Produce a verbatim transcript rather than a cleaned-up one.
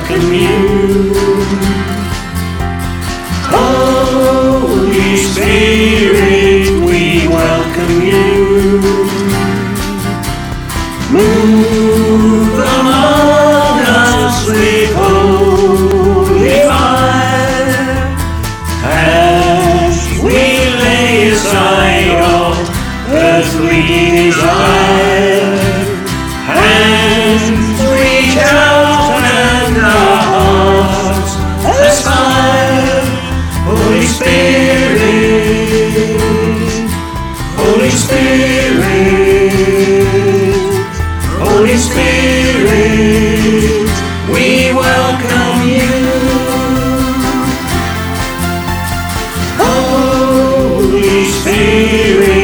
welcome you. Holy Spirit, we welcome you. Move among us with holy fire, as we lay aside all earthly desire. Hands reach out and our hearts aspire. Holy Spirit, Holy Spirit, Holy Spirit, we welcome you. Holy Spirit,